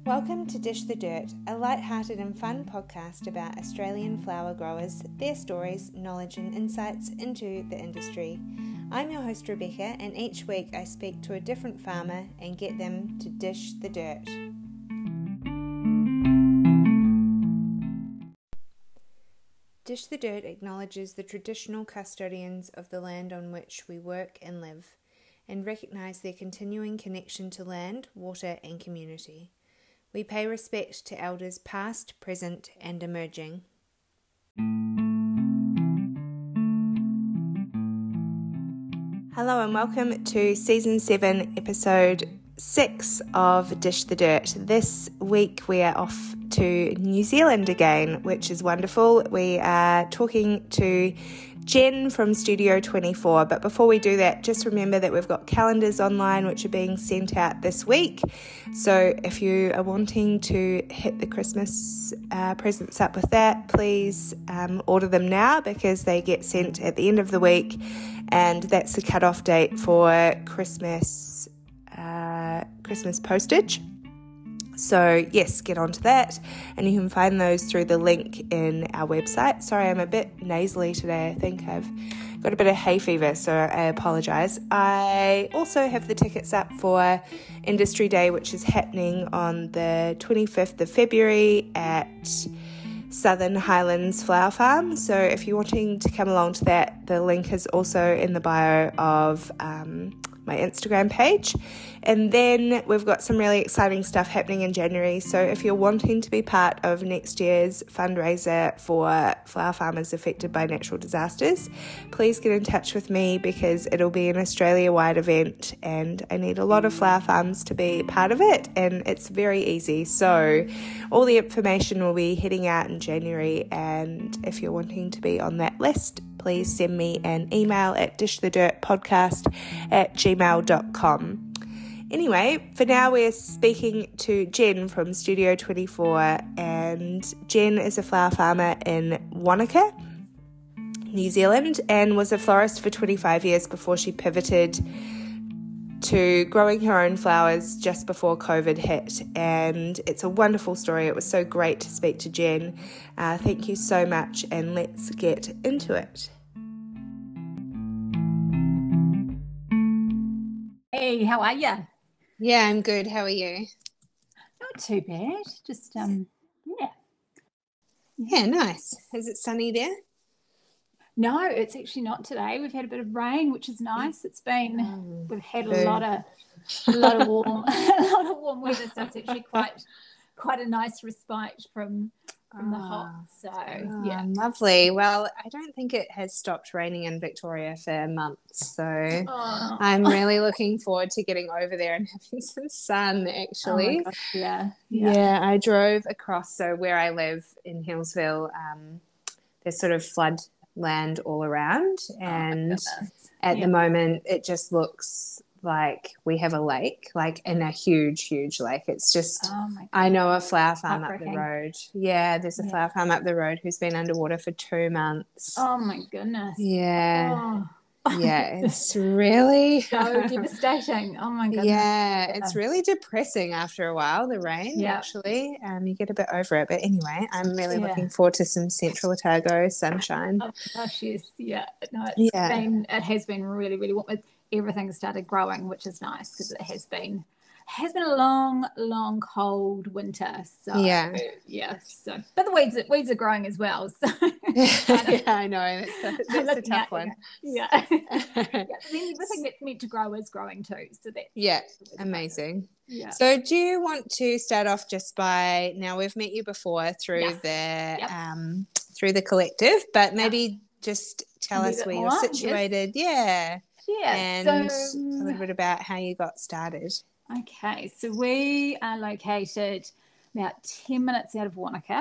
Welcome to Dish the Dirt, a light-hearted and fun podcast about Australian flower growers, their stories, knowledge and insights into the industry. I'm your host Rebecca, and each week I speak to a different farmer and get them to dish the dirt. Dish the Dirt acknowledges the traditional custodians of the land on which we work and live, and recognise their continuing connection to land, water and community. We pay respect to elders past, present and emerging. Hello and welcome to Season 7, Episode 6 of Dish the Dirt. This week we are off to New Zealand again, which is wonderful. We are talking to Jen from Studio 24, but before we do that, just remember that we've got calendars online which are being sent out this week. So if you are wanting to hit the Christmas presents up with that, please order them now because they get sent at the end of the week, and that's the cut-off date for Christmas postage. So yes, get onto that, and you can find those through the link in our website. Sorry, I'm a bit nasally today. I think I've got a bit of hay fever, so I apologise. I also have the tickets up for Industry Day, which is happening on the 25th of February at Southern Highlands Flower Farm. So if you're wanting to come along to that, the link is also in the bio of my Instagram page. And then we've got some really exciting stuff happening in January. So if you're wanting to be part of next year's fundraiser for flower farmers affected by natural disasters, please get in touch with me because it'll be an Australia-wide event and I need a lot of flower farms to be part of it, and it's very easy. So all the information will be heading out in January, and if you're wanting to be on that list, please send me an email at dishthedirtpodcast@gmail.com. Anyway, for now we're speaking to Jen from Studio 24, and Jen is a flower farmer in Wanaka, New Zealand, and was a florist for 25 years before she pivoted to growing her own flowers just before COVID hit. And it's a wonderful story. It was so great to speak to Jen. Thank you so much, and let's get into it. Hey, how are you? Yeah, I'm good. How are you? Not too bad. Just Yeah, nice. Is it sunny there? No, it's actually not today. We've had a bit of rain, which is nice. It's been we've had a lot of warm a lot of warm weather, so it's actually quite a nice respite from the hot. So yeah, lovely. Well, I don't think it has stopped raining in Victoria for months, so I'm really looking forward to getting over there and having some sun. Actually, oh my gosh, yeah. I drove across. So where I live in Hillsville, there's sort of flood land all around, and at the moment it just looks like we have a lake, like in a huge lake. It's just I know a flower farm up the road. Yeah, there's a flower farm up the road who's been underwater for 2 months. Oh my goodness. Yeah. Yeah, it's really so devastating. Oh my goodness. Yeah, it's really depressing after a while, the rain, actually. You get a bit over it. But anyway, I'm really looking forward to some Central Otago sunshine. Oh gosh, yes. Yeah. No, it has been really, really warm. Everything started growing, which is nice because it has been a long cold winter. So So but the weeds are growing as well. So yeah, I know. That's a tough one. Yeah. Then everything that's meant to grow is growing too. So that's amazing. Yeah. So do you want to start off just by, now we've met you before through through the collective, but maybe just tell us where you're situated. Yeah. And a little bit about how you got started. Okay, so we are located about 10 minutes out of Wanaka,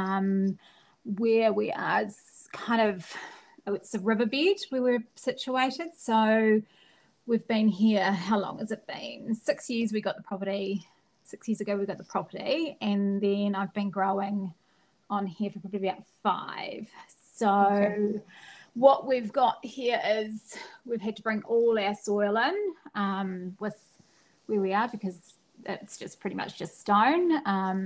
where we are. It's it's a riverbed where we're situated. So we've been here, how long has it been? 6 years we got the property. 6 years ago we got the property, and then I've been growing on here for probably about 5. So what we've got here is we've had to bring all our soil in with where we are because it's just pretty much just stone.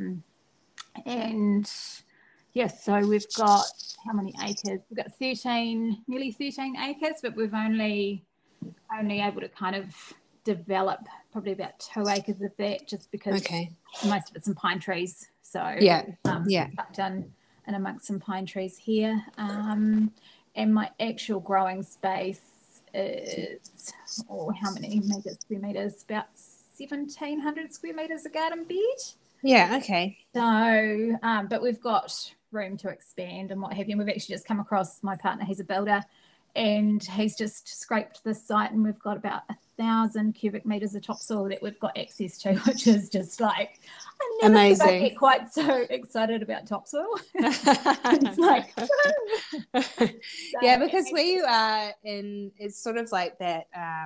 And yes, so we've got how many acres? We've got nearly 13 acres, but we've only able to kind of develop probably about 2 acres of that, just because most of it's in pine trees. So tucked in amongst some pine trees here. And my actual growing space is how many square meters? About 1,700 square meters of garden bed. Yeah, okay. So, but we've got room to expand and what have you. And we've actually just come across, my partner, he's a builder, and he's just scraped this site, and we've got about 1,000 cubic meters of topsoil that we've got access to, which is just like, I never amazing. thought I'd get quite so excited about topsoil. It's like, yeah, because where you are in is sort of like that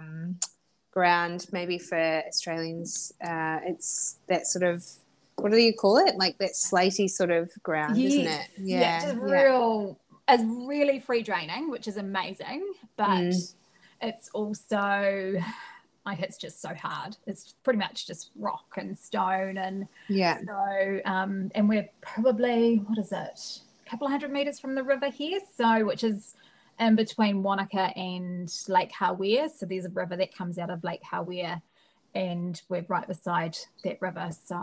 ground, maybe for Australians, it's that sort of, what do you call it? Like that slaty sort of ground, isn't it? It's really free draining, which is amazing, but it's also like, it's just so hard. It's pretty much just rock and stone, and so and we're probably, what is it, a couple of 100 meters from the river here, so which is in between Wanaka and Lake Hawea. So there's a river that comes out of Lake Hawea, and we're right beside that river. So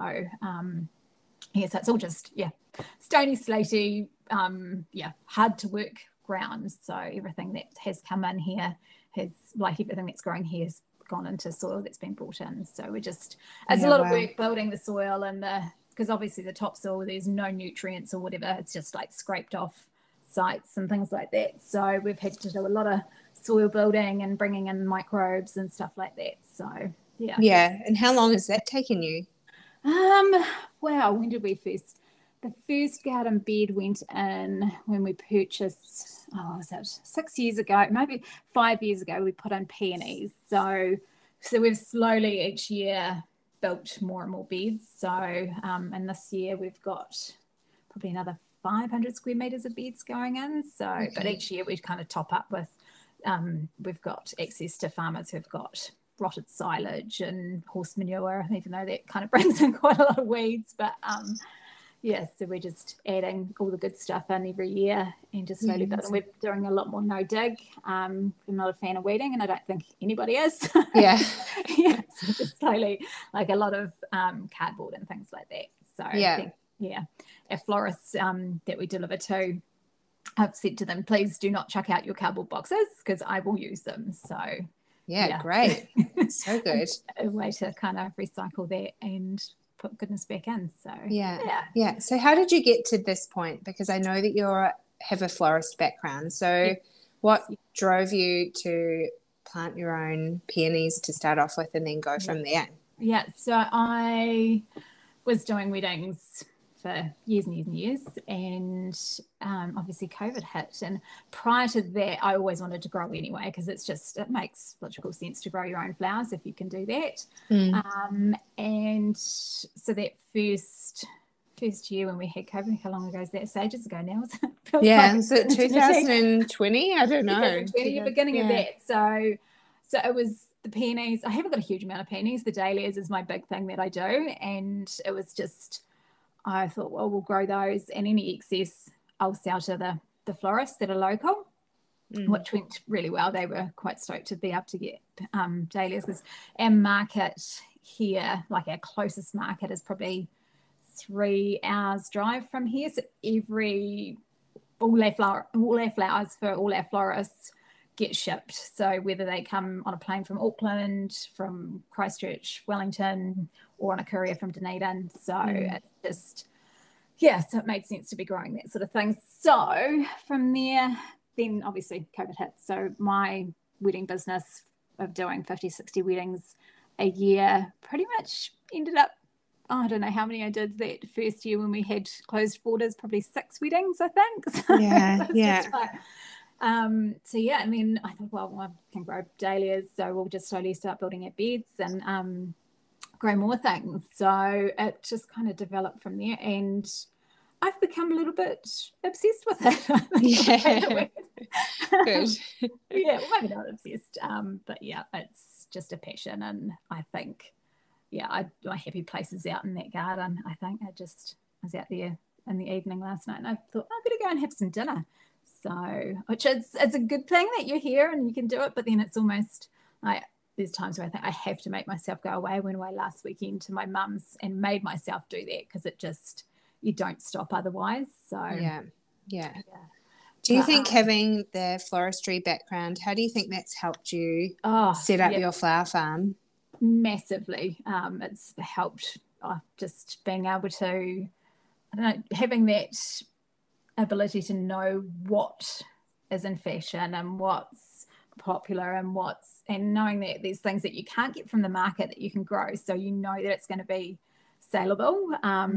so it's all just stony, slaty, hard to work ground. So everything that has come in here has, like everything that's growing here, has gone into soil that's been brought in. So we're just, it's a lot of work building the soil, and because obviously the topsoil, there's no nutrients or whatever, it's just like scraped off sites and things like that. So we've had to do a lot of soil building and bringing in microbes and stuff like that. So and how long has that taken you? Wow, when did we first, the first garden bed went in when we purchased, was that 6 years ago, maybe 5 years ago, we put in peonies. So we've slowly each year built more and more beds. So and this year we've got probably another 500 square meters of beds going in. So but each year we kind of top up with we've got access to farmers who've got rotted silage and horse manure, even though that kind of brings in quite a lot of weeds. But so we're just adding all the good stuff in every year and just slowly building. We're doing a lot more no dig. I'm not a fan of weeding, and I don't think anybody is. So just slowly, like a lot of cardboard and things like that. So our florists that we deliver to, I've said to them, please do not chuck out your cardboard boxes, because I will use them. So great. So good. A way to kind of recycle that and put goodness back in. So So how did you get to this point? Because I know that you have a florist background. So what drove you to plant your own peonies to start off with and then go from there? So I was doing weddings for years and years and years, and obviously COVID hit, and prior to that I always wanted to grow anyway, because it makes logical sense to grow your own flowers if you can do that. And so that first year when we had COVID, how long ago is that? It's ages ago now. Was it 2020? I don't know. 2020, beginning of that. So it was the peonies. I haven't got a huge amount of peonies. The dahlias is my big thing that I do, and it was just, I thought, well, we'll grow those, and any excess I'll sell to the florists that are local, which went really well. They were quite stoked to be able to get dahlias, because our market here, like our closest market, is probably 3 hours drive from here. So all our flowers for all our florists get shipped. So whether they come on a plane from Auckland, from Christchurch, Wellington, or on a courier from Dunedin. So it's just, so it made sense to be growing that sort of thing. So from there, then obviously COVID hit. So my wedding business of doing 50, 60 weddings a year pretty much ended up, I don't know how many I did that first year when we had closed borders, probably 6 weddings, I think. So and then I thought, well, I can grow dahlias, so we'll just slowly start building our beds and grow more things. So it just kind of developed from there, and I've become a little bit obsessed with it. Good. Well, maybe not obsessed, but it's just a passion, and I think my happy place is out in that garden. I think I was out there in the evening last night, and I thought I better go and have some dinner. So, which is it's a good thing that you're here and you can do it, but then it's almost like there's times where I think I have to make myself go away. I went away last weekend to my mum's and made myself do that because it just you don't stop otherwise. So yeah. Do you think having the floristry background, how do you think that's helped you set up your flower farm? Massively. It's helped just being able to, I don't know, having that ability to know what is in fashion and what's popular and knowing that there's things that you can't get from the market that you can grow. So you know that it's going to be saleable.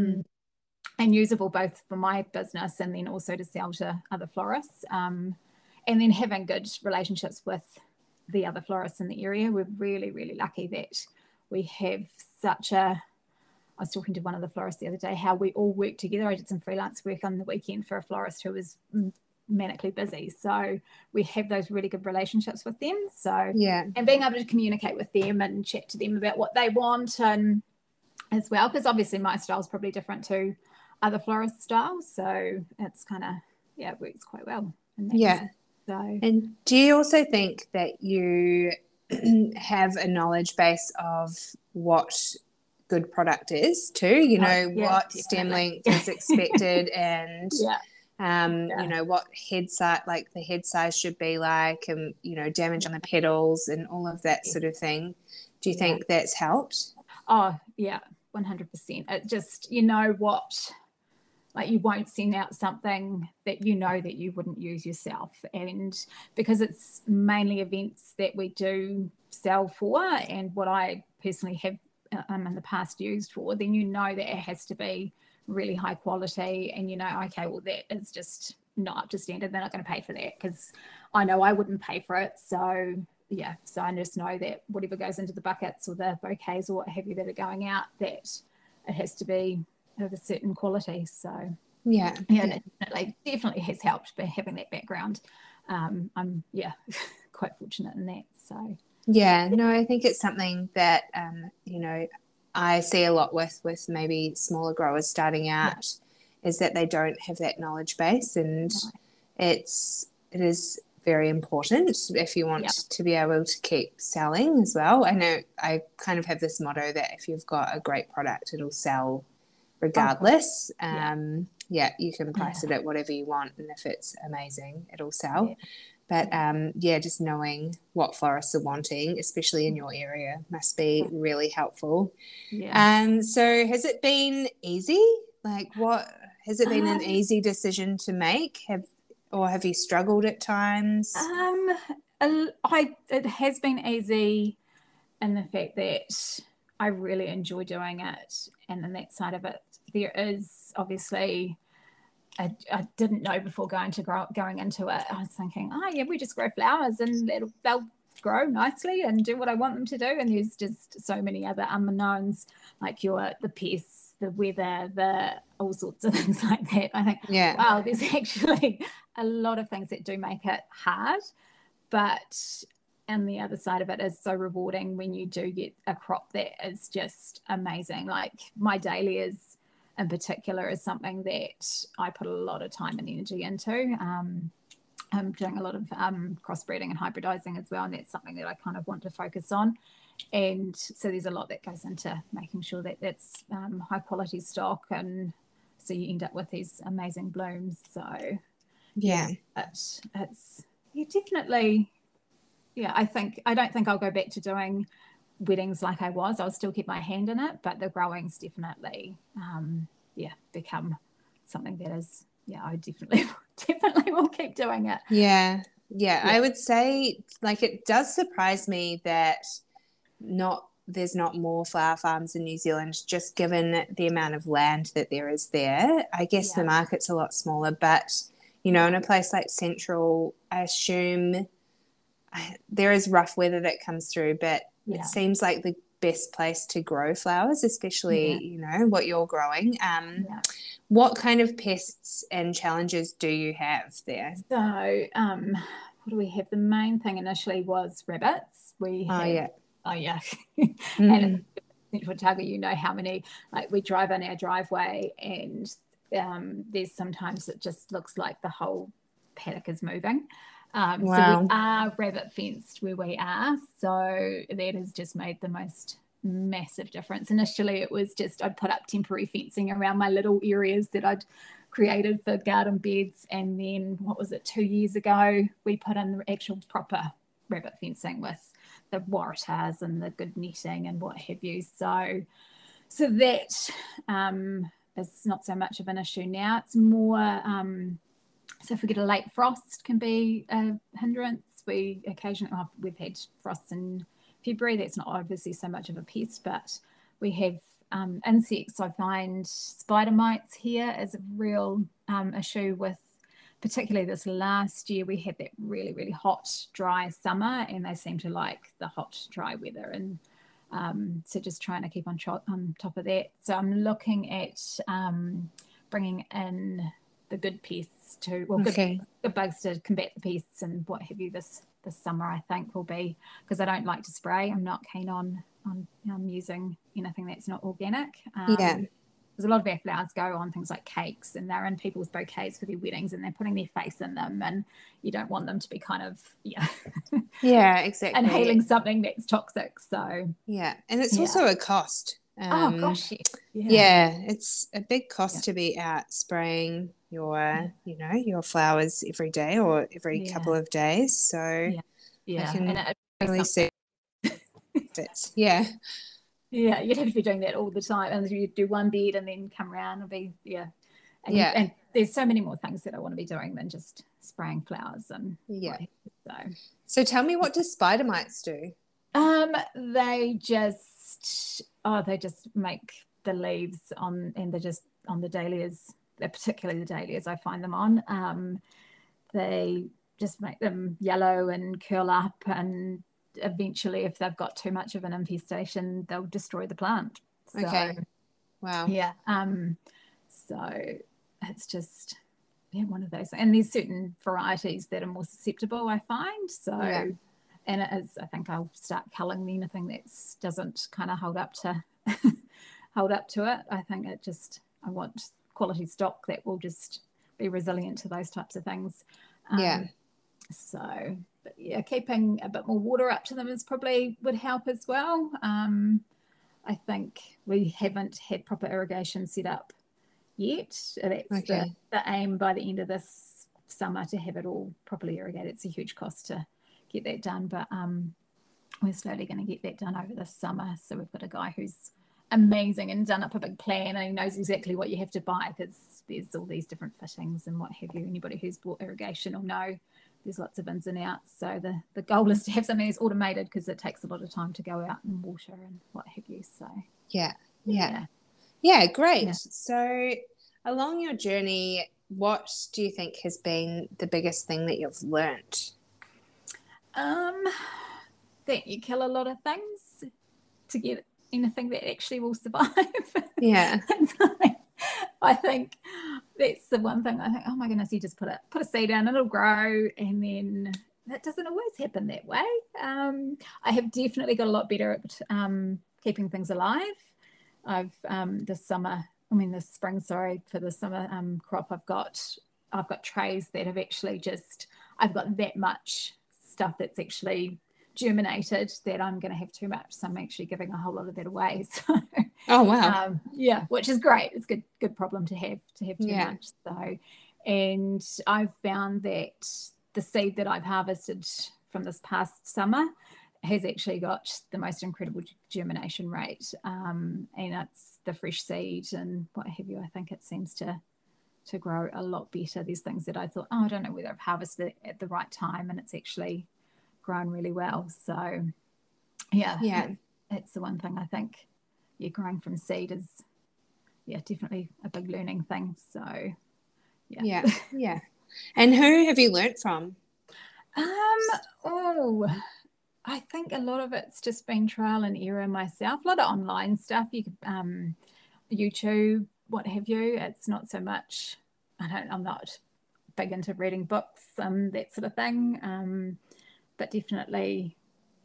And usable both for my business and then also to sell to other florists. And then having good relationships with the other florists in the area. We're really, really lucky that we have I was talking to one of the florists the other day, how we all work together. I did some freelance work on the weekend for a florist who was manically busy. So we have those really good relationships with them. So, and being able to communicate with them and chat to them about what they want and as well, because obviously my style is probably different to other florist styles, so it's kind of it works quite well. So, and do you also think that you have a knowledge base of what good product is too? You know what definitely. Stem length is expected, and you know what head size, like the head size should be like, and you know damage on the petals and all of that sort of thing. Do you think that's helped? Oh yeah, 100%. It just what. Like you won't send out something that you know that you wouldn't use yourself. And because it's mainly events that we do sell for and what I personally have in the past used for, then you know that it has to be really high quality and okay, well that is just not up to standard. They're not going to pay for that because I know I wouldn't pay for it. So so I just know that whatever goes into the buckets or the bouquets or what have you that are going out, that it has to be of a certain quality. So it definitely has helped by having that background. I'm quite fortunate in that. So I think it's something that I see a lot with maybe smaller growers starting out is that they don't have that knowledge base, and it is very important if you want to be able to keep selling as well. I know I kind of have this motto that if you've got a great product, it'll sell regardless. You can price it at whatever you want, and if it's amazing, it'll sell. But just knowing what florists are wanting, especially in your area, must be really helpful. So has it been easy? Like, what has it been an easy decision to make? Have you struggled at times? It has been easy in the fact that I really enjoy doing it, and on that side of it, there is obviously I didn't know before going into it. I was thinking, we just grow flowers and they'll grow nicely and do what I want them to do. And there's just so many other unknowns, like the pests, the weather, the all sorts of things like that. I think, wow, there's actually a lot of things that do make it hard, but and the other side of it is so rewarding when you do get a crop that is just amazing. Like my dahlias in particular is something that I put a lot of time and energy into. I'm doing a lot of crossbreeding and hybridizing as well, and that's something that I kind of want to focus on. And so there's a lot that goes into making sure that that's high quality stock, and so you end up with these amazing blooms. So it's definitely I don't think I'll go back to doing weddings like I was. I'll still keep my hand in it, but the growing's definitely become something that is I definitely will keep doing it. I would say, like, it does surprise me that there's not more flower farms in New Zealand, just given the amount of land that there is there. I guess the market's a lot smaller, but in a place like Central, I assume there is rough weather that comes through, but it seems like the best place to grow flowers, especially what you're growing. What kind of pests and challenges do you have there? So what do we have? The main thing initially was rabbits. We have, and Central Otago, you know how many, like we drive in our driveway and there's sometimes it just looks like the whole paddock is moving. So we are rabbit fenced where we are. So that has just made the most massive difference. Initially, it was just I'd put up temporary fencing around my little areas that I'd created for garden beds. And then, 2 years ago, we put in the actual proper rabbit fencing with the waratahs and the good netting and what have you. So that is not so much of an issue now. It's more, so if we get a late frost can be a hindrance. We occasionally, we've had frosts in February. That's not obviously so much of a pest, but we have insects. I find spider mites here is a real issue with, particularly this last year, we had that really, really hot, dry summer, and they seem to like the hot, dry weather. And so just trying to keep on top of that. So I'm looking at bringing in the good pests to, good bugs to combat the pests and what have you this summer, I think will be, because I don't like to spray. I'm not keen on using anything that's not organic. Because a lot of our flowers go on things like cakes, and they're in people's bouquets for their weddings, and they're putting their face in them, and you don't want them to be kind of exactly, inhaling something that's toxic. So and it's also a cost. Oh gosh, it's a big cost to be out spraying your your flowers every day or every couple of days. So I can really see it. Yeah, you'd have to be doing that all the time, and you do one bed and then come around and be and there's so many more things that I want to be doing than just spraying flowers and So tell me, what do spider mites do? They just make the leaves and they're just on the dahlias, particularly the dahlias I find them on. They just make them yellow and curl up, and eventually, if they've got too much of an infestation, they'll destroy the plant. So, wow. Yeah. So it's just one of those. And there's certain varieties that are more susceptible, I find. So, and it is. I think I'll start culling anything that doesn't kind of hold up to it. I think I want quality stock that will just be resilient to those types of things. So, but keeping a bit more water up to them would help as well. I think we haven't had proper irrigation set up yet. That's the aim by the end of this summer, to have it all properly irrigated. It's a huge cost to get that done, but we're slowly going to get that done over this summer. So we've got a guy who's amazing and done up a big plan, and he knows exactly what you have to buy, because there's all these different fittings and what have you. Anybody who's bought irrigation will know there's lots of ins and outs. So the goal is to have something that's automated, because it takes a lot of time to go out and water and what have you. So great. Yeah. So along your journey, what do you think has been the biggest thing that you've learnt? That you kill a lot of things to get anything that actually will survive. I think that's the one thing. I think, oh my goodness, you just put a seed down and it'll grow, and then that doesn't always happen that way. I have definitely got a lot better at keeping things alive. I've this spring, for the summer crop, I've got trays that have actually I've got that much stuff that's actually germinated that I'm going to have too much, so I'm actually giving a whole lot of that away. So oh wow, which is great. It's a good problem to have too much. So, and I've found that the seed that I've harvested from this past summer has actually got the most incredible germination rate, and it's the fresh seed and what have you. I think it seems to grow a lot better. There's things that I thought, I don't know whether I've harvested it at the right time, and it's actually grown really well. So it's the one thing I think growing from seed is definitely a big learning thing. So And who have you learnt from? I think a lot of it's just been trial and error myself. A lot of online stuff, you could YouTube, what have you. It's not so much, I'm not big into reading books, that sort of thing, but definitely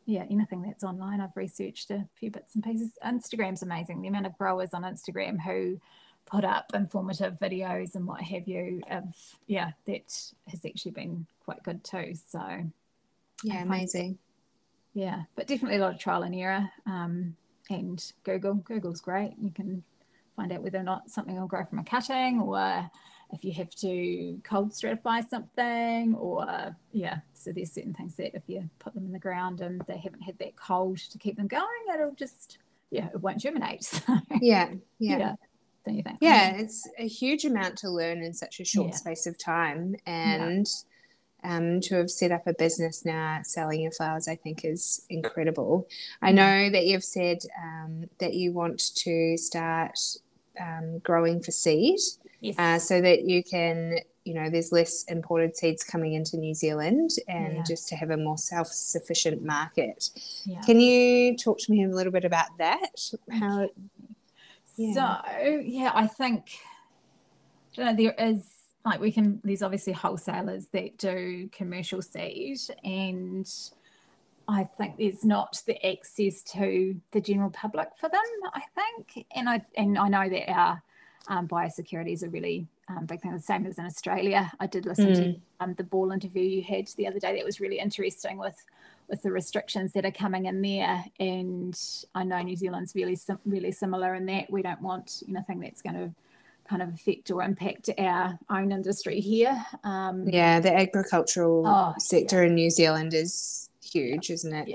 anything that's online. I've researched a few bits and pieces. Instagram's amazing. The amount of growers on Instagram who put up informative videos and what have you, that has actually been quite good too. So amazing. But definitely a lot of trial and error. And Google's great. You can find out whether or not something will grow from a cutting, or if you have to cold stratify something, or so there's certain things that if you put them in the ground and they haven't had that cold to keep them going, it'll just it won't germinate. So, Don't you think? It's a huge amount to learn in such a short space of time, and to have set up a business now selling your flowers, I think is incredible. I know that you've said that you want to start growing for seed, so that you can, there's less imported seeds coming into New Zealand, and just to have a more self-sufficient market. Can you talk to me a little bit about that? How? So I think there is, like, there's obviously wholesalers that do commercial seed, and I think there's not the access to the general public for them, I think. And I know that our biosecurity is a really big thing, the same as in Australia. I did listen to the Ball interview you had the other day. That was really interesting with the restrictions that are coming in there. And I know New Zealand's really similar in that we don't want anything that's going to kind of affect or impact our own industry here. The agricultural sector in New Zealand is huge, isn't it?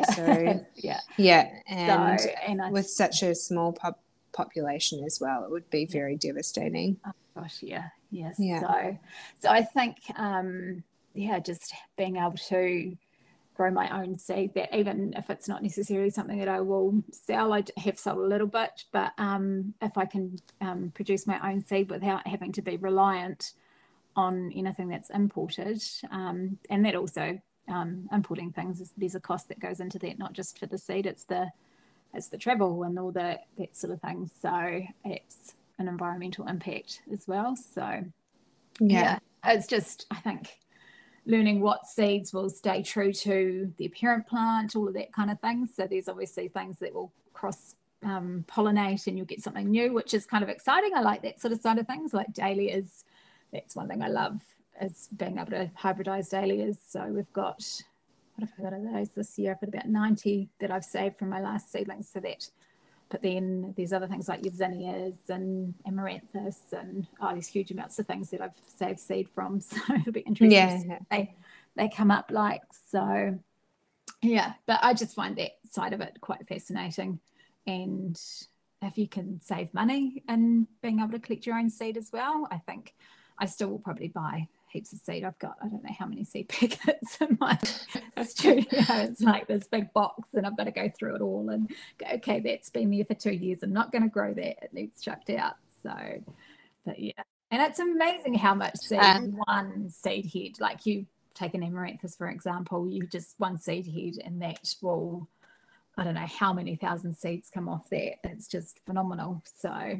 And with such a small population as well, it would be very devastating. Oh gosh, So I think just being able to grow my own seed, that even if it's not necessarily something that I will sell, I have sold a little bit, but if I can produce my own seed without having to be reliant on anything that's imported, and that also importing things, there's a cost that goes into that, not just for the seed, it's the travel and all that sort of thing. So it's an environmental impact as well. So it's just, I think, learning what seeds will stay true to the parent plant, all of that kind of thing. So there's obviously things that will cross pollinate and you'll get something new, which is kind of exciting. I like that sort of side of things. Like dahlias, that's one thing I love, is being able to hybridize dahlias. So we've got, what have I got of those this year? I've got about 90 that I've saved from my last seedlings. So that, but then there's other things like your zinnias and amaranthus and these huge amounts of things that I've saved seed from. So it'll be interesting. They come up like, so but I just find that side of it quite fascinating. And if you can save money and being able to collect your own seed as well, I think I still will probably buy heaps of seed. I've got, I don't know how many seed packets in my studio. It's like this big box and I've got to go through it all and go, okay, that's been there for 2 years. I'm not going to grow that. It needs chucked out. So, but and it's amazing how much seed one seed head, like you take an amaranthus, for example, you just one seed head and that will, I don't know how many thousand seeds come off that. It's just phenomenal. So,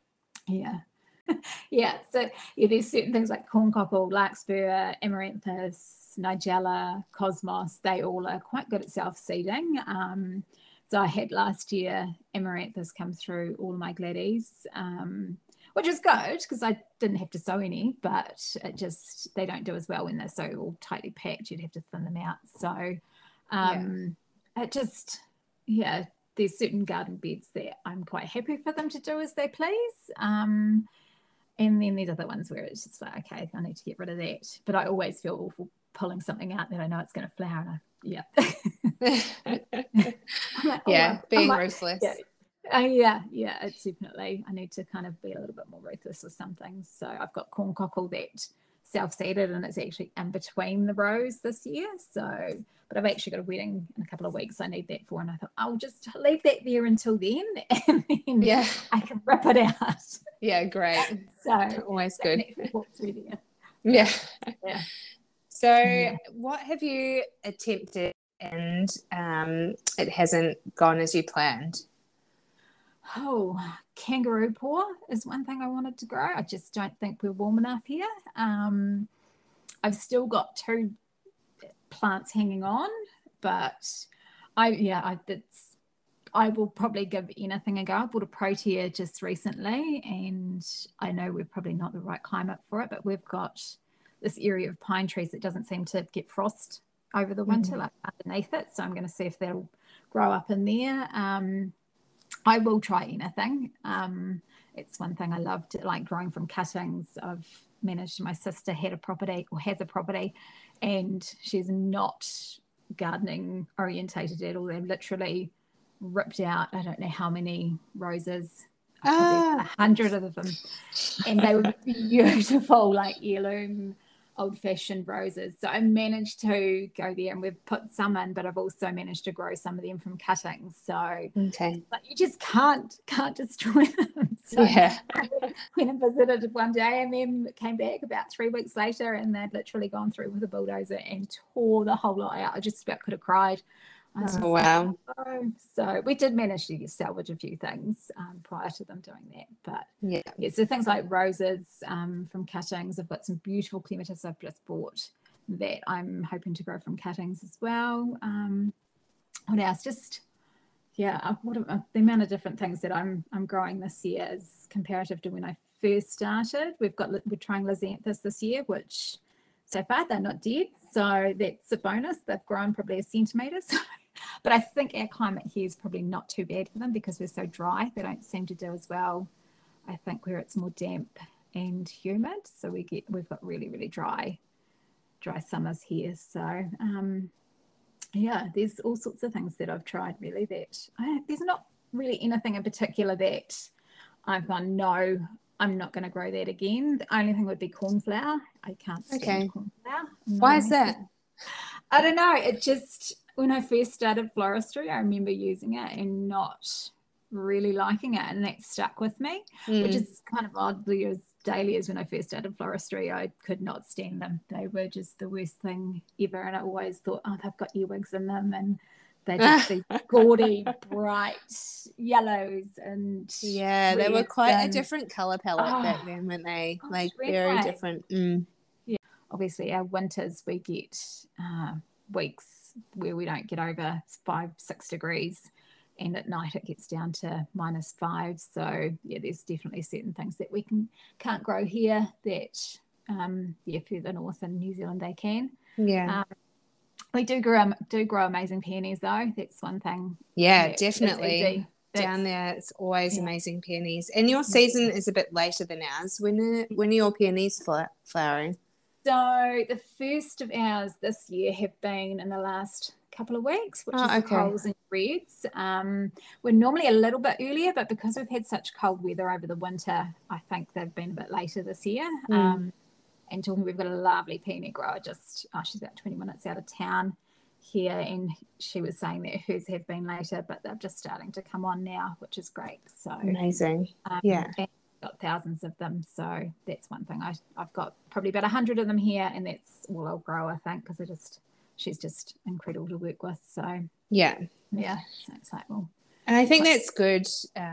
so there's certain things like corncockle, larkspur, amaranthus, nigella, cosmos, they all are quite good at self-seeding. So I had last year amaranthus come through all of my gladdies, which is good because I didn't have to sow any, but it just, they don't do as well when they're so all tightly packed. You'd have to thin them out. So it just, there's certain garden beds that I'm quite happy for them to do as they please. And then there's other ones where it's just like, okay, I need to get rid of that. But I always feel awful pulling something out that I know it's going to flower. And being ruthless. It's definitely, I need to kind of be a little bit more ruthless with some things. So I've got corncockle that self-seeded and it's actually in between the rows this year. So, but I've actually got a wedding in a couple of weeks I need that for, and I thought I'll just leave that there until then and then I can rip it out. Great. So always good. Yeah. So what have you attempted and it hasn't gone as you planned? Kangaroo paw is one thing I wanted to grow. I just don't think we're warm enough here. I've still got 2 plants hanging on, but I will probably give anything a go. I bought a Protea just recently, and I know we're probably not the right climate for it, but we've got this area of pine trees that doesn't seem to get frost over the winter, like underneath it. So I'm going to see if that'll grow up in there. I will try anything. It's one thing I loved, like growing from cuttings. I've managed, my sister had a property or has a property, and she's not gardening orientated at all. They've literally ripped out, I don't know how many roses, 100 of them, and they were beautiful, like heirloom old-fashioned roses. So I managed to go there, and we've put some in, but I've also managed to grow some of them from cuttings. So but you just can't destroy them. So yeah. Went and visited one day, and then came back about 3 weeks later, and they'd literally gone through with a bulldozer and tore the whole lot out. I just about could have cried. Oh, wow. So we did manage to salvage a few things prior to them doing that. But yeah, so things like roses from cuttings. I've got some beautiful clematis I've just bought that I'm hoping to grow from cuttings as well. What else? Just, the amount of different things that I'm growing this year is comparative to when I first started. We're trying Lizanthus this year, which so far they're not dead. So that's a bonus. They've grown probably a centimetre. So. But I think our climate here is probably not too bad for them because we're so dry. They don't seem to do as well, I think, where it's more damp and humid. So we've got really, really dry summers here. So there's all sorts of things that I've tried really that there's not really anything in particular that I've gone, no, I'm not going to grow that again. The only thing would be cornflower. I can't stand cornflower. Why is that? I don't know. It just, when I first started floristry, I remember using it and not really liking it, and that stuck with me, which is kind of oddly as daily as when I first started floristry. I could not stand them. They were just the worst thing ever, and I always thought, oh, they've got earwigs in them, and they're just these gaudy, bright yellows and they were quite a different colour palette back then, weren't they? Like very different. Yeah, obviously our winters we get weeks where we don't get over 5-6 degrees, and at night it gets down to -5. So there's definitely certain things that we can't grow here that further north in New Zealand they can. We do grow amazing peonies though. That's one thing. Definitely down there it's always amazing peonies, and your season is a bit later than ours. When are your peonies flowering? So the first of ours this year have been in the last couple of weeks, which is the coals and reds. We're normally a little bit earlier, but because we've had such cold weather over the winter, I think they've been a bit later this year. And we've got a lovely peony grower she's about 20 minutes out of town here, and she was saying that hers have been later, but they're just starting to come on now, which is great. So amazing. And got thousands of them, so that's one thing. I've got probably about 100 of them here, and that's all I'll grow, I think, because she's just incredible to work with. So so it's like, well, and I think that's good,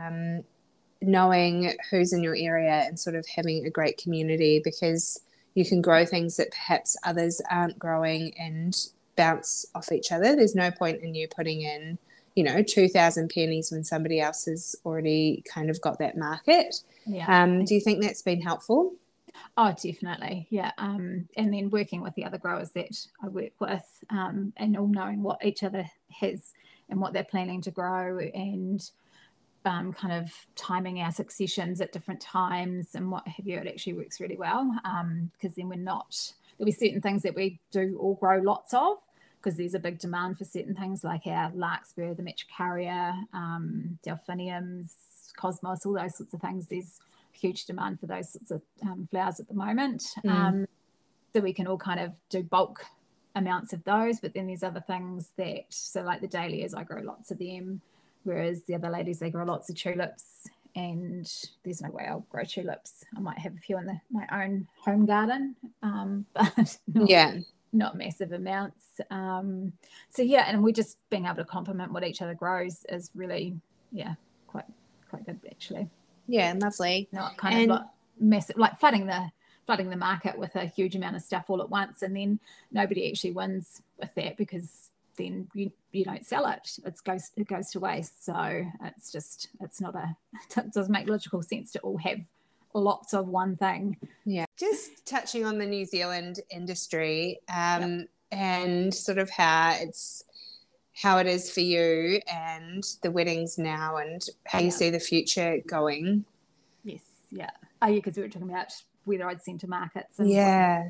knowing who's in your area and sort of having a great community, because you can grow things that perhaps others aren't growing and bounce off each other. There's no point in you putting in 2,000 peonies when somebody else has already kind of got that market. Do you think that's been helpful? Oh, definitely. And then working with the other growers that I work with, and all knowing what each other has and what they're planning to grow, and kind of timing our successions at different times and what have you, it actually works really well, because then there'll be certain things that we do all grow lots of, because there's a big demand for certain things like our larkspur, the metricaria, delphiniums, cosmos, all those sorts of things. There's huge demand for those sorts of flowers at the moment. So we can all kind of do bulk amounts of those, but then there's other things so like the dahlias, I grow lots of them, whereas the other ladies, they grow lots of tulips, and there's no way I'll grow tulips. I might have a few in my own home garden, but not massive amounts. And we're just being able to complement what each other grows is really quite good actually. Lovely. Not kind of like massive, like flooding the market with a huge amount of stuff all at once, and then nobody actually wins with that, because then you don't sell it. It goes to waste. So it doesn't make logical sense to all have lots of one thing. Yeah. Just touching on the New Zealand industry, and sort of how it is for you and the weddings now, and how you see the future going. Yes, yeah. Oh, yeah, because we were talking about whether I'd send to markets. And yeah.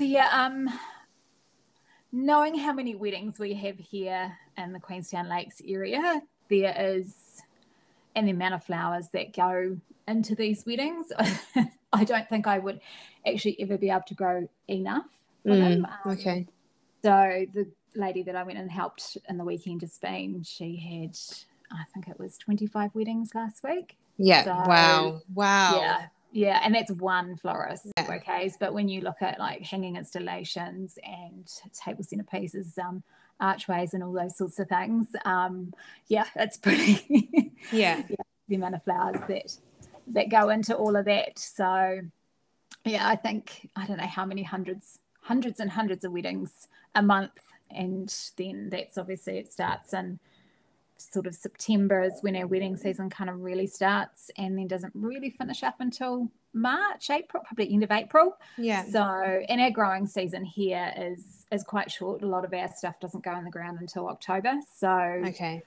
Knowing how many weddings we have here in the Queenstown Lakes area, there is, and the amount of flowers that go into these weddings, I don't think I would actually ever be able to grow enough for them. Okay. So the lady that I went and helped in the weekend to Spain, she had, I think it was 25 weddings last week. Yeah. So, Wow. Yeah, and that's one florist bouquets. But when you look at like hanging installations and table centerpieces, archways and all those sorts of things, it's pretty. The amount of flowers that go into all of that. So yeah, I think, I don't know how many hundreds and hundreds of weddings a month, and then that's obviously, it starts in sort of September is when our wedding season kind of really starts, and then doesn't really finish up until March, April, probably end of April. Yeah. So, and our growing season here is quite short. A lot of our stuff doesn't go in the ground until October. So, okay.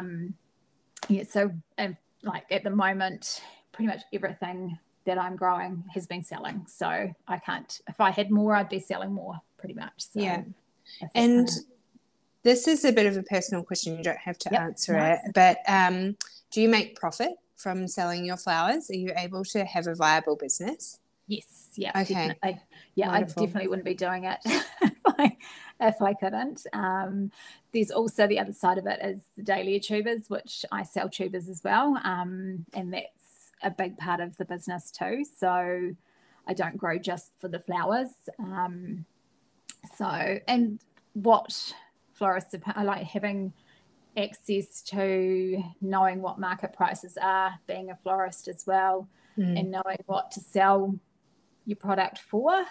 So like at the moment, pretty much everything that I'm growing has been selling. So I can't, if I had more, I'd be selling more pretty much. So yeah. And this is a bit of a personal question. You don't have to answer it, but do you make profit from selling your flowers? Are you able to have a viable business? Yes. Yeah. Okay. Definitely. Yeah. Wonderful. I definitely wouldn't be doing it if I couldn't. There's also the other side of it is the dahlia tubers, which I sell tubers as well. And that's a big part of the business too. So I don't grow just for the flowers. And what florists are like, having access to knowing what market prices are, being a florist as well, and knowing what to sell your product for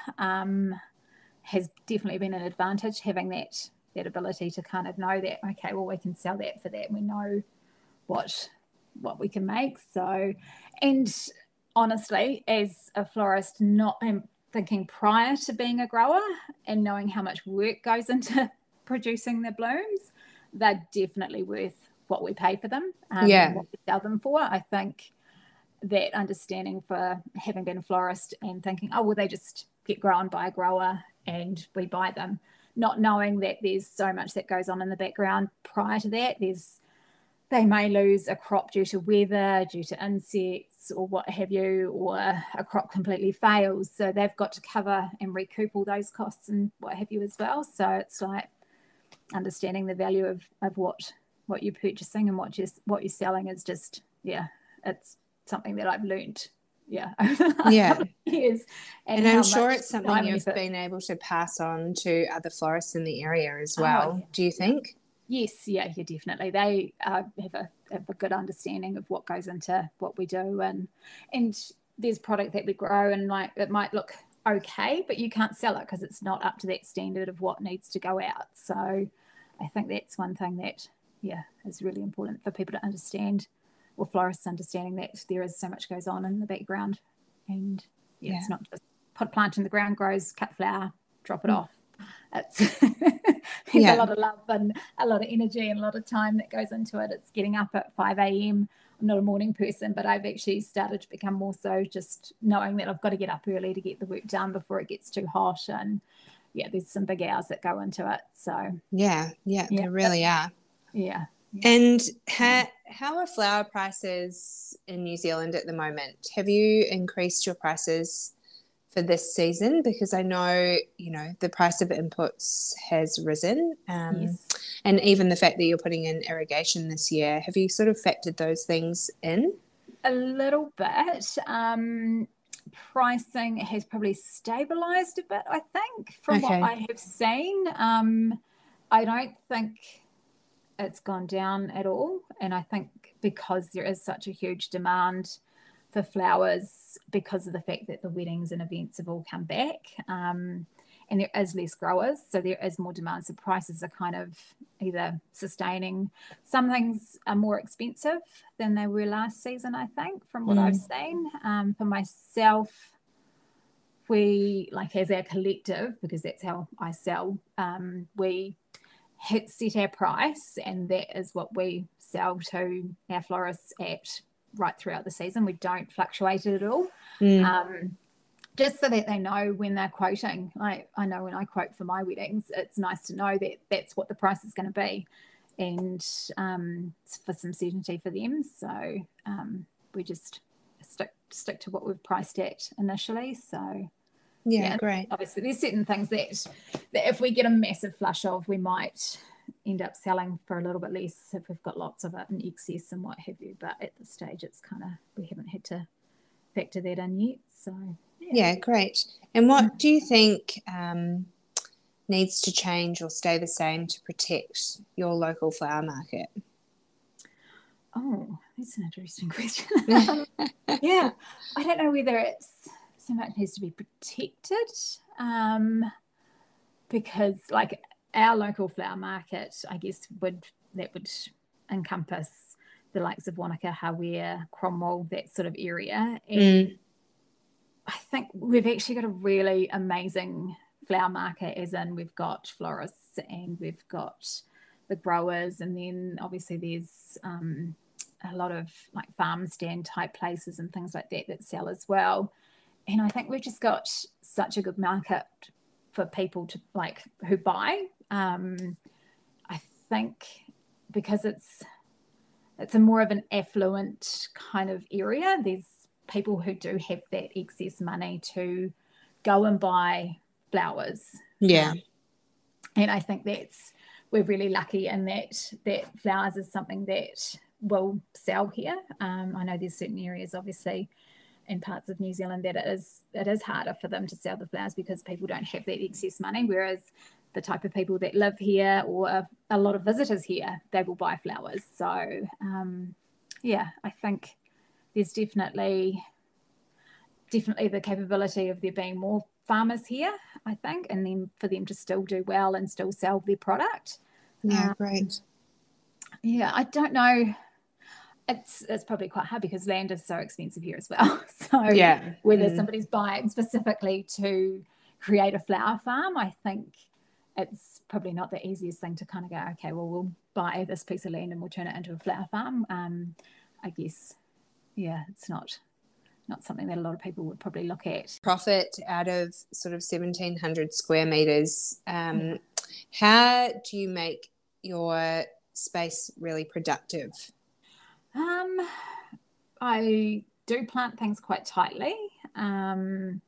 has definitely been an advantage, having that ability to kind of know that, okay, well, we can sell that for that, and we know what we can make. So, and honestly, as a florist, I'm thinking prior to being a grower and knowing how much work goes into producing the blooms, they're definitely worth what we pay for them, and what we sell them for. I think that understanding, for having been a florist and thinking, oh, well, they just get grown by a grower and we buy them, not knowing that there's so much that goes on in the background prior to that. They may lose a crop due to weather, due to insects or what have you, or a crop completely fails. So they've got to cover and recoup all those costs and what have you as well. So it's like understanding the value of what you're purchasing and what you're selling is just, it's something that I've learned over the last couple of years. And I'm sure it's something you've been able to pass on to other florists in the area as well. Do you think? Yes, yeah, definitely. They have a good understanding of what goes into what we do, and there's product that we grow, and like it might look okay, but you can't sell it because it's not up to that standard of what needs to go out. So I think that's one thing that is really important for people to understand, or florists understanding that there is so much goes on in the background, and it's not just put a plant in the ground, grows, cut flower, drop it off. It's there's a lot of love and a lot of energy and a lot of time that goes into it. It's getting up at 5 a.m. I'm not a morning person, but I've actually started to become more so, just knowing that I've got to get up early to get the work done before it gets too hot. And there's some big hours that go into it. So there really are. And how are flower prices in New Zealand at the moment? Have you increased your prices for this season? Because I know, the price of inputs has risen, and even the fact that you're putting in irrigation this year. Have you sort of factored those things in? A little bit. Pricing has probably stabilized a bit, I think, from what I have seen. I don't think it's gone down at all. And I think because there is such a huge demand for flowers, because of the fact that the weddings and events have all come back, and and there is less growers, so there is more demand. So prices are kind of either sustaining. Some things are more expensive than they were last season, I think, from what I've seen. For myself, we, like, as our collective, because that's how I sell, we set our price, and that is what we sell to our florists at right throughout the season. We don't fluctuate it at all. Just so that they know when they're quoting. Like, I know when I quote for my weddings, it's nice to know that that's what the price is going to be, and for some certainty for them. So we just stick to what we've priced at initially. So yeah, great. Obviously, there's certain things that if we get a massive flush of, we might end up selling for a little bit less if we've got lots of it in excess and what have you. But at this stage, it's kind of, we haven't had to factor that in yet. So yeah, great. And what do you think needs to change or stay the same to protect your local flower market? Oh, that's an interesting question. Yeah, I don't know whether it's so much needs to be protected, because like our local flower market, I guess would encompass the likes of Wanaka, Hawea, Cromwell, that sort of area. And I think we've actually got a really amazing flower market, as in we've got florists and we've got the growers, and then obviously there's a lot of like farm stand type places and things like that that sell as well. And I think we've just got such a good market for people to like who buy. I think because it's a more of an affluent kind of area, there's people who do have that excess money to go and buy flowers. Yeah. And I think we're really lucky in that flowers is something that will sell here. I know there's certain areas, obviously, in parts of New Zealand that it is harder for them to sell the flowers because people don't have that excess money, whereas the type of people that live here or a lot of visitors here, they will buy flowers. So I think there's definitely the capability of there being more farmers here, I think, and then for them to still do well and still sell their product. Yeah, great. Yeah, I don't know. It's probably quite hard because land is so expensive here as well. So whether somebody's buying specifically to create a flower farm, I think it's probably not the easiest thing to kind of go, okay, well, we'll buy this piece of land and we'll turn it into a flower farm. I guess, it's not something that a lot of people would probably look at. Profit out of sort of 1,700 square meters. How do you make your space really productive? I do plant things quite tightly, and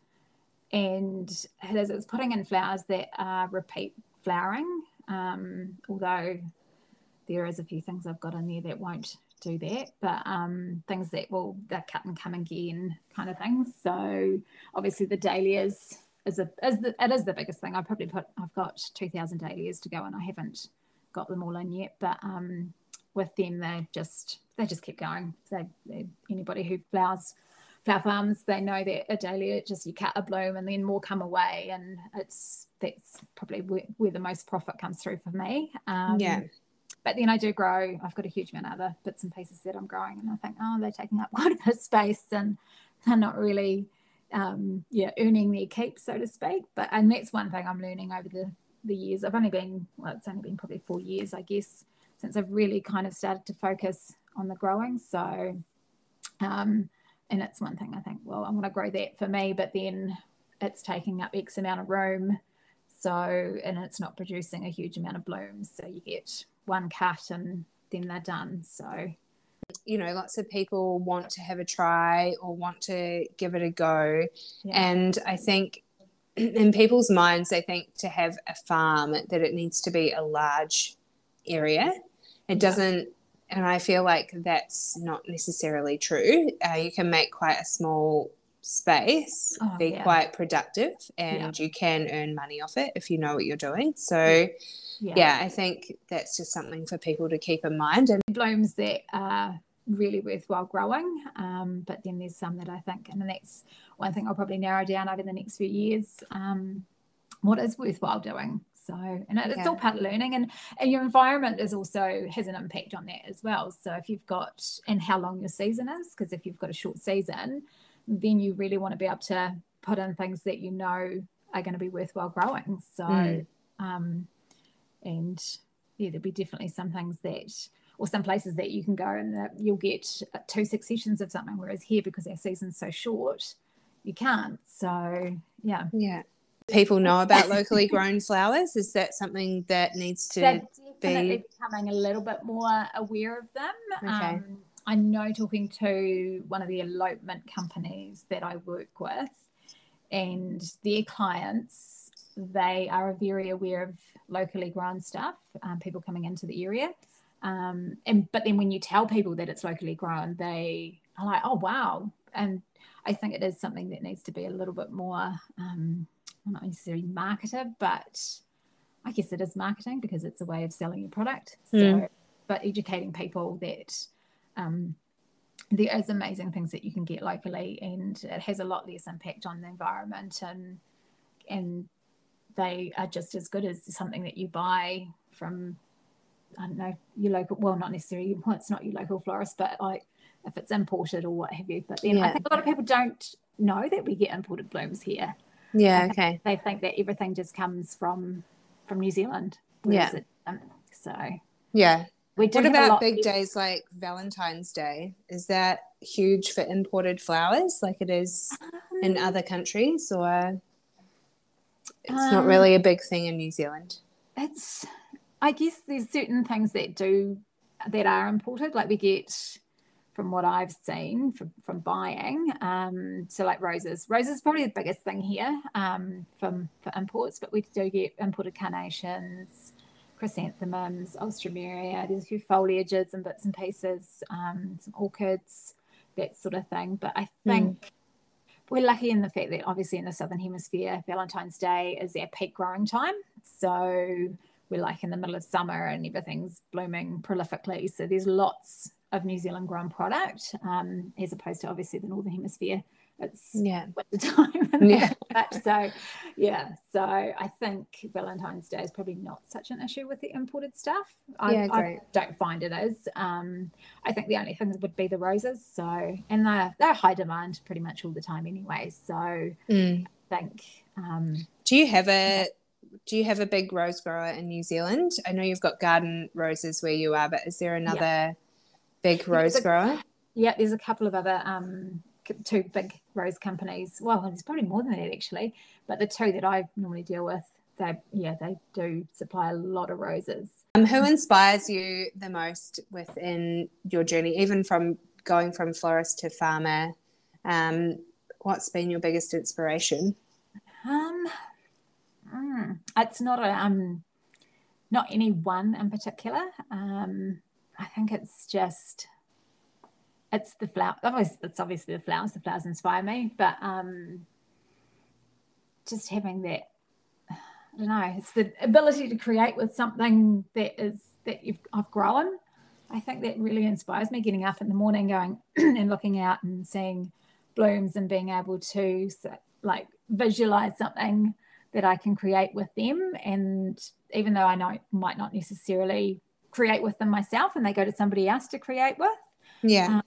it's putting in flowers that are repeat flowering, although there is a few things I've got in there that won't do that, but things that they're cut and come again kind of things. So obviously the dahlias is the biggest thing. I've got 2,000 dahlias to go and I haven't got them all in yet, but with them they just keep going. Anybody who flower farms, they know that a dahlia, just you cut a bloom and then more come away, and that's probably where the most profit comes through for me. But then I do grow. I've got a huge amount of other bits and pieces that I'm growing, and I think, they're taking up quite a bit of space and they're not really earning their keep, so to speak. And that's one thing I'm learning over the years. It's only been probably 4 years, I guess, since I've really kind of started to focus on the growing. So and it's one thing I think, well, I want to grow that for me, but then it's taking up X amount of room, and it's not producing a huge amount of blooms, so you get one cut and then they're done. So lots of people want to have a try or want to give it a go, and I think in people's minds they think to have a farm that it needs to be a large area. It doesn't, and I feel like that's not necessarily true. You can make quite a small space be quite productive, and you can earn money off it if you know what you're doing. So I think that's just something for people to keep in mind. And blooms that are really worthwhile growing, but then there's some that I think, and that's one thing I'll probably narrow down over the next few years, what is worthwhile doing. So, and it's all part of learning, and your environment is also has an impact on that as well. So if you've got, and how long your season is, because if you've got a short season, then you really want to be able to put in things that you know are going to be worthwhile growing. So, and yeah, there'll be definitely some things that, or some places that you can go and that you'll get 2 successions of something, whereas here, because our season's so short, you can't. So yeah. People know about locally grown flowers? Is that something that needs to They're definitely becoming a little bit more aware of them. Okay. I know, talking to one of the elopement companies that I work with and their clients, they are very aware of locally grown stuff, people coming into the area. But then when you tell people that it's locally grown, they are like, oh, wow. And I think it is something that needs to be a little bit more, not necessarily marketed, but I guess it is marketing because it's a way of selling your product. So, but educating people that there is amazing things that you can get locally, and it has a lot less impact on the environment, and they are just as good as something that you buy from, I don't know, your local, well, not necessarily, well, it's not your local florist, but like if it's imported or what have you. But then I think a lot of people don't know that we get imported blooms here. Yeah, okay. They think that everything just comes from New Zealand. Yeah. So yeah. we do. What about big days like Valentine's Day? Is that huge for imported flowers like it is in other countries, or it's not really a big thing in New Zealand? It's, I guess there's certain things that are imported, like we get, from what I've seen from buying. So like roses. Roses is probably the biggest thing here for imports, but we do get imported carnations, chrysanthemums, alstroemeria. There's a few foliages and bits and pieces, some orchids, that sort of thing. But I think we're lucky in the fact that obviously in the Southern Hemisphere, Valentine's Day is our peak growing time. So we're like in the middle of summer and everything's blooming prolifically. So there's lots of New Zealand grown product, as opposed to obviously the Northern Hemisphere. It's winter time. So I think Valentine's Day is probably not such an issue with the imported stuff. I don't find it is. I think the only thing would be the roses. So, and they're high demand pretty much all the time anyway. So I think. Do you have a big rose grower in New Zealand? I know you've got garden roses where you are, but is there another big rose grower? Yeah, there's a couple of other 2 big rose companies. Well, there's probably more than that actually, but the 2 that I normally deal with, they do supply a lot of roses. Who inspires you the most within your journey, even from going from florist to farmer? What's been your biggest inspiration? It's not not any one in particular. I think it's the flower. It's obviously the flowers. The flowers inspire me, but just having that, I don't know, it's the ability to create with something that I've grown. I think that really inspires me, getting up in the morning, going and looking out and seeing blooms and being able to like visualize something that I can create with them. And even though I might not necessarily create with them myself, and they go to somebody else to create with. I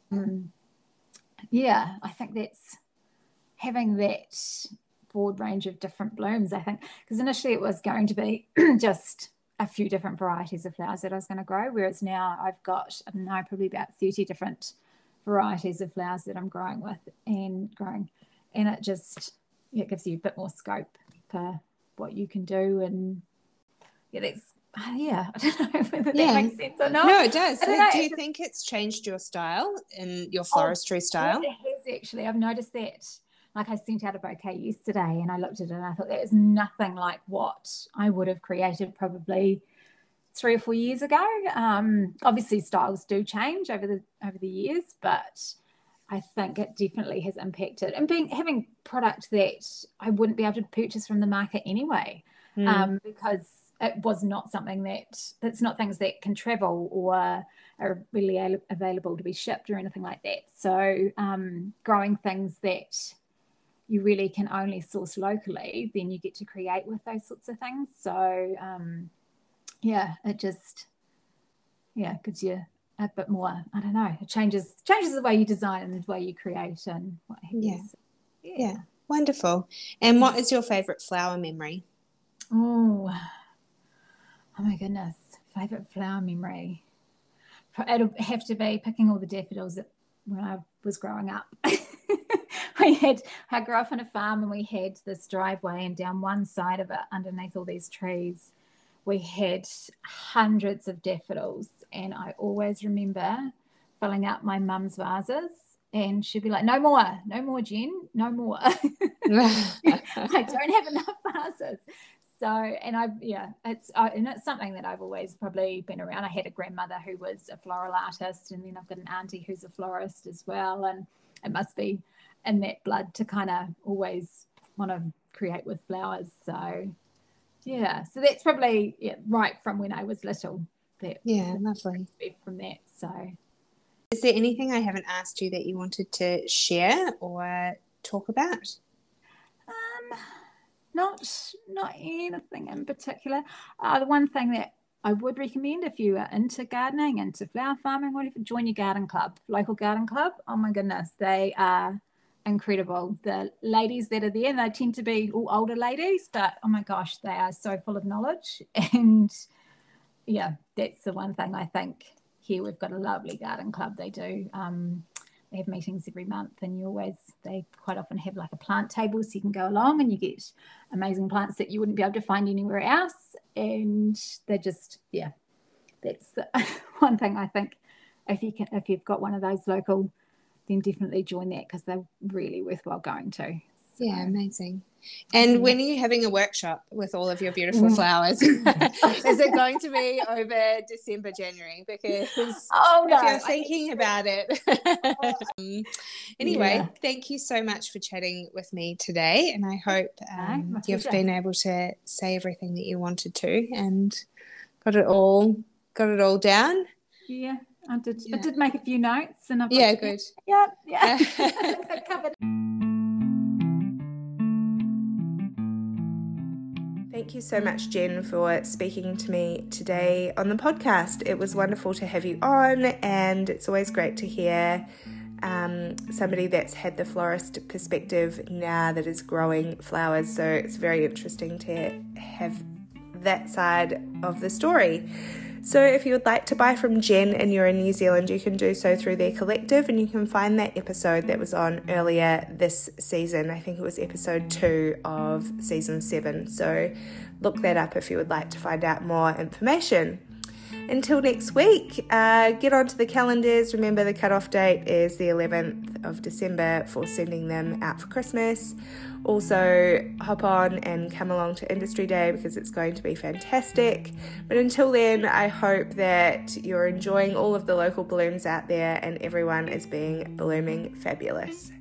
think that's having that broad range of different blooms. I think because initially it was going to be just a few different varieties of flowers that I was going to grow, whereas now I've got, I don't know, probably about 30 different varieties of flowers that I'm growing, and it just it gives you a bit more scope for what you can do. And that's I don't know whether that makes sense or not. No, it does. Do you think it's changed your style and your floristry style? It has actually. I've noticed that. Like, I sent out a bouquet yesterday and I looked at it and I thought that is nothing like what I would have created probably 3 or 4 years ago. Obviously styles do change over the years, but I think it definitely has impacted. And having product that I wouldn't be able to purchase from the market anyway, because it was not something that's not things that can travel or are really available to be shipped or anything like that. So growing things that you really can only source locally, then you get to create with those sorts of things. So it just gives you a bit more, I don't know, it changes the way you design and the way you create and what have you. Yeah, wonderful. And what is your favorite flower memory? Oh my goodness, favorite flower memory. It'll have to be picking all the daffodils when I was growing up. I grew up on a farm, and we had this driveway, and down one side of it, underneath all these trees, we had hundreds of daffodils. And I always remember filling out my mum's vases, and she'd be like, no more, Jen, no more. I don't have enough vases. So, and it's something that I've always probably been around. I had a grandmother who was a floral artist, and then I've got an auntie who's a florist as well. And it must be in that blood to kind of always want to create with flowers. So, so that's probably right from when I was little. Lovely. From that. So, is there anything I haven't asked you that you wanted to share or talk about? Not anything in particular. The one thing that I would recommend, if you are into gardening, into flower farming, whatever, join your garden club, local garden club. Oh my goodness, they are incredible. The ladies that are there, they tend to be all older ladies, but oh my gosh, they are so full of knowledge. And that's the one thing I think. Here we've got a lovely garden club. They do. They have meetings every month, and they quite often have like a plant table, so you can go along and you get amazing plants that you wouldn't be able to find anywhere else. And they're just, that's the one thing I think. If you've got one of those local, then definitely join that, because they're really worthwhile going to. So. Yeah, amazing. And when are you having a workshop with all of your beautiful flowers? Is it going to be over December, January? Because if you're thinking about it. Anyway, thank you so much for chatting with me today. And I hope you've been able to say everything that you wanted to and got it all down. Yeah, I did. Yeah. I did make a few notes. And good. Yeah. I covered. Thank you so much, Jen, for speaking to me today on the podcast. It was wonderful to have you on, and it's always great to hear somebody that's had the florist perspective now that is growing flowers. So it's very interesting to have that side of the story. So if you would like to buy from Jen and you're in New Zealand, you can do so through their collective, and you can find that episode that was on earlier this season. I think it was episode 2 of season 7. So look that up if you would like to find out more information. Until next week, get onto the calendars. Remember, the cutoff date is the 11th of December for sending them out for Christmas. Also, hop on and come along to Industry Day, because it's going to be fantastic. But until then, I hope that you're enjoying all of the local blooms out there and everyone is being blooming fabulous.